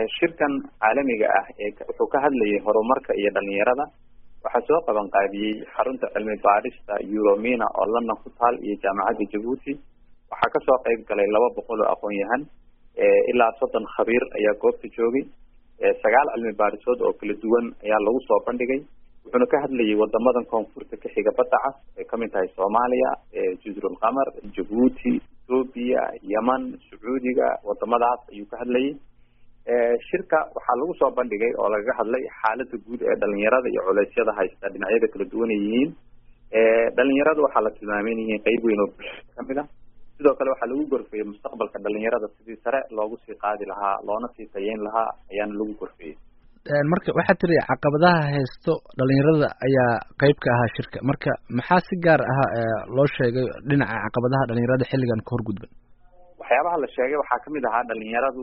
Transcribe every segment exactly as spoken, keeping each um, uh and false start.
shirkan caalamiga ah ee wuxuu ka hadlayay horumarka iyo dhalinyarada waxaa soo qaban qaadiyey xarunta cilmi baarista Euromina oo London ku taal iyo jaamacadda Djibouti waxaa ka soo qayb galay laba boqol oo aqoon-yahan ilaa soddon khabiir ayaa goobta joogay sagaal cilmi baarisood oo kala duwan ayaa lagu soo bandhigay wuxuuna ka hadlayay wadamadan koonfurta ka xiga badda cas ee kamid tahay Soomaaliya Jazirul Qamar Djibouti Ethiopia Yemen Sacuudiga wadamadaas ayuu ka hadlayay shirka waxaa lagu soo bandhigay oo laga hadlay xaaladda guud ee dhalinyarada iyo culeysyada haysta dhinacyada kala duwan yihiin dhalinyarada waxaa la tilmaamay inay qayb weyn oo kamid ah sidoo kale waxaa lagu gorfeeyay mustaqbalka dhalinyarada sidii sare loogu sii qaadi lahaa loona sii tayeyn lahaa ayaana lagu gorfeeyay marka waxaa tiri caqabadaha haysto dhalinyarada ayaa qayb ka ahaa shirka marka maxaa si gaar ah loo sheegay dhinaca caqabadaha dhalinyarada xilligan ka horgudban waxyaabaha la sheegay waxaa kamid ahaa dhalinyaradu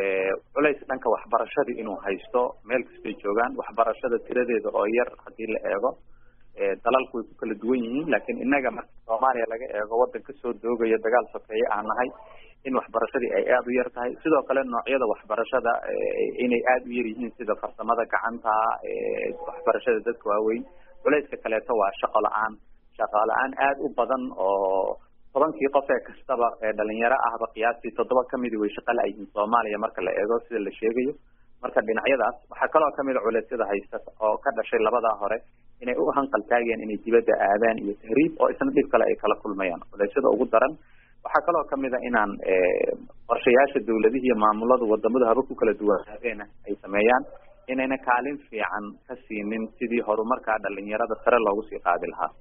culays dhanka waxbarashada inuu haysto meel kastay joogaan waxbarashada tiradeeda oo yar haddii la eego dalalku way ku kala duwan yihiin laakiin inaga marka Soomaaliya laga eego wadan ka soo doogaya dagaal sokeeye aan nahay in waxbarashadii ay aad u yar tahay sidoo kale noocyada waxbarashada inay aad u yar yihiin sida farsamada gacanta waxbarashada dadka waaweyn culayska kaleeto waa shaqo la-aan shaqo la-aan aad u badan oo tobankii qof ee kastaba ee dhalinyaro ahba qiyaastii toddoba kamid way shaqo la-yihiin Soomaaliya marka la eego sida la sheegayo marka dhinacyadaas waxaa kaloo kamid ah culeysyada haysta oo ka dhashay labada hore inay u hanqal taageen inay dibadda aadaan iyo tahriib oo isna dhib kale ay kala kulmayaan culeysyada ugu daran waxaa kaloo kamid ah inaan qorshayaasha dawladaha iyo maamulada wadamada haba ku kala duwanaadeen ay sameeyaan inayna kaalin fiican ka siinin sidii horumarka dhalinyarada sare loogu sii qaadi lahaa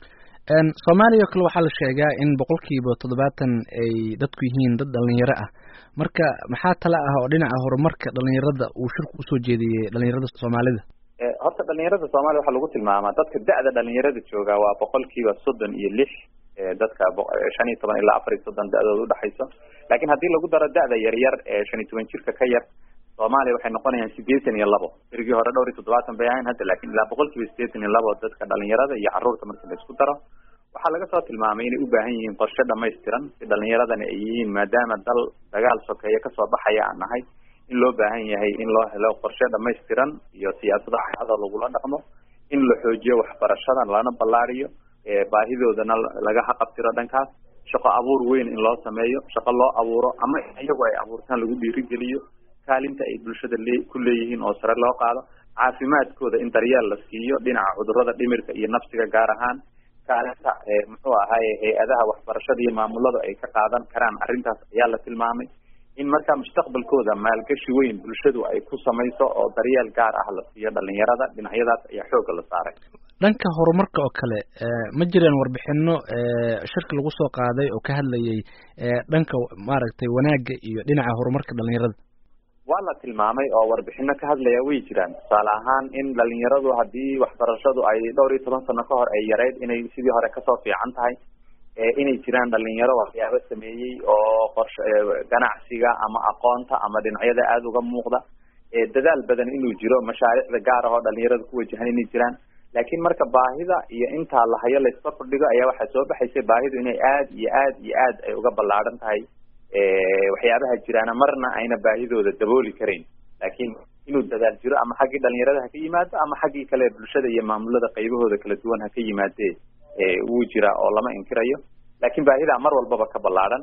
Soomaaliya kale waxaa la sheegaa in boqolkiiba toddobaatan ay dadku yihiin dad dhalinyaro ah marka maxaa tala ah oo dhinaca horumarka dhalinyarada uu shirku usoo jeediyey dhalinyarada Soomaalida horta dhalinyarada Soomaaliya waxaa lagu tilmaamaa dadka da'da dhalinyarada jooga waa boqolkiiba soddon iyo lix dadka shan iyo toban ilaa afar iyo soddon da'dooda u dhaxayso laakiin haddii lagu daro da'da yar yar ee shan iyo toban jirka ka yar Soomaaliya waxay noqonayaan siddeetan iyo labo berigii hore dhowr iyo toddobaatan bay ahayn hadda laakiin ilaa boqolkiiba siddeetan iyo labo dadka dhalinyarada iyo carruurta marka la isku daro waxaa laga soo tilmaamay inay u baahan yihiin qorshe dhamaystiran si dhalinyaradana ay yihiin maadaama dal dagaal sokeeye kasoo baxaya aan nahay in loo baahan yahay in loo helo qorshe dhamaystiran iyo siyaasado cad oo lagula dhaqmo in la xoojiyo waxbarashada lana ballaariyo baahidoodana laga haqabtiro dhankaas shaqo abuur weyn in loo sameeyo shaqo loo abuuro ama iyagu ay abuurtaan lagu dhiirigeliyo kaalinta ay bulshada ku leeyihiin oo sare loo qaado caafimaadkooda in daryeel la siiyo dhinaca cudurrada dhimirka iyo nafsiga gaar ahaan kaalinta muxuu ahaay hay-adaha waxbarashada iyo maamulada ay ka qaadan karaan arrintaas ayaa la tilmaamay in markaa mustaqbalkooda maalgashi weyn bulshadu ay ku samayso oo daryeel gaar ah la siiyo dhalinyarada dhinacyadaas ayaa xoogga la saaray dhanka horumarka oo kale ma jireen warbixino shirka lagu soo qaaday oo ka hadlayay dhanka maaragtay wanaagga iyo dhinaca horumarka dhalinyarada waa la tilmaamay oo warbixino ka hadlaya way jiraan tusaale ahaan in dhalinyaradu haddii waxbarashadu ay dhowr iyo toban sano ka hor ay yareyd inay sidii hore kasoo fiican tahay inay jiraan dhalinyaro waxyaabo sameeyey oo qorshe ganacsiga ama aqoonta ama dhinacyada aada uga muuqda dadaal badan inuu jiro mashaariicda gaar ah oo dhalinyarada ku wajahan inay jiraan laakiin marka baahida iyo intaa la hayo la iska kordhigo ayaa waxaa soo baxaysay baahidu inay aada iyo aad iyo aad ay uga ballaaran tahay waxyaabaha jiraana marna ayna baahidooda dabooli karayn laakiin inuu dadaal jiro ama xaggii dhalinyarada ha ka yimaado ama xaggii kale bulshada iyo maamulada qaybahooda kala duwan ha ka yimaadee wuu jira oo lama inkirayo laakiin baahidaa mar walbaba ka ballaaran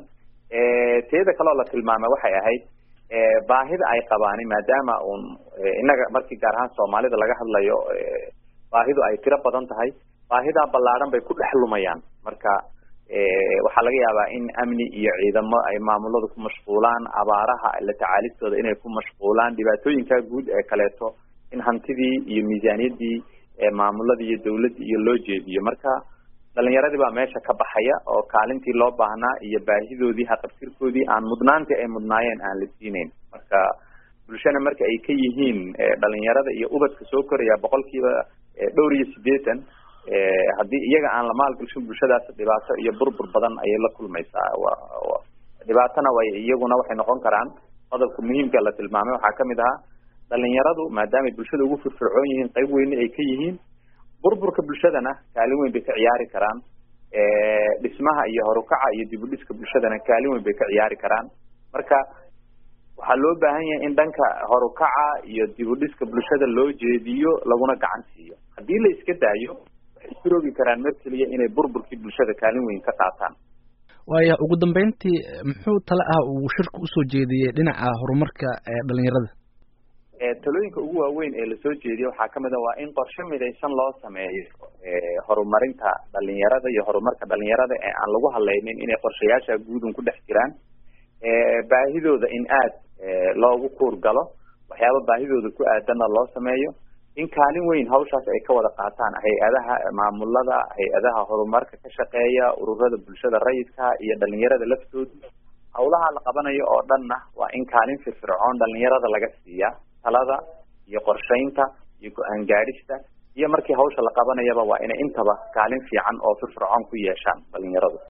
teeda kaloo la tilmaamay waxay ahayd baahida ay qabaani maadaama uun innaga markii gaar ahaan Soomaalida laga hadlayo baahidu ay tiro badan tahay baahidaa ballaaran bay ku dhex lumayaan marka waxaa laga yaabaa in amni iyo ciidamo ay maamuladu ku mashquulaan abaaraha la tacaalistooda inay ku mashquulaan dhibaatooyinka guud ee kaleeto in hantidii iyo miisaaniyadii maamuladii iyo dawladii iyo loo jeediyo marka dhalinyaradii baa meesha ka baxaya oo kaalintii loo baahnaa iyo baahidoodii haqabtirkoodii aan mudnaantii ay mudnaayeen aan la siinayn marka bulshana marka ay ka yihiin dhalinyarada iyo ubadka soo koraya boqolkiiba dhowr iyo siddeetan haddii iyaga aan la maalgashin bulshadaas dhibaato iyo burbur badan ayay la kulmaysaa dhibaatana way iyaguna waxay noqon karaan qodobka muhiimka la tilmaamay waxaa kamid ahaa dhalinyaradu maadaama bulshada ugu firfircoon yihiin qayb weyne ay ka yihiin burburka bulshadana kaalin weyn bay ka ciyaari karaan dhismaha iyo horukaca iyo dib u dhiska bulshadana kaalin weyn bay ka ciyaari karaan marka waxaa loo baahan yahay in dhanka horukaca iyo dib u dhiska bulshada loo jeediyo laguna gacan siiyo. haddii la iska daayo waxay isroogi karaan mar keliya inay burburkii bulshada kaalin weyn ka qaataan. waaya ugu dambeyntii muxuu tala ah uu shirku usoo jeediyey dhinaca horumarka ee dhalinyarada? talooyinka ugu waaweyn ee lasoo jeediyo waxaa kamid a waa in qorshe midaysan loo sameeyo horumarinta dhalinyarada iyo horumarka dhalinyarada ee aan lagu hadlaynin inay qorshayaasha guudun ku dhex jiraan. baahidooda in aad loogu kuur galo, waxyaaba baahidooda ku aadanna loo sameeyo, in kaalin weyn hawshaas ay ka wada qaataan hay-adaha maamulada, hay-adaha horumarka ka shaqeeya, ururada bulshada rayidka iyo dhalinyarada laftooda. hawlaha la qabanayo oo dhanna waa in kaalin firfircoon dhalinyarada laga siiya talada iyo qorshaynta iyo go-aan gaadhista, iyo markii hawsha la qabanayaba waa inay intaba kaalin fiican oo firfircoon ku yeeshaan dhalinyaradu.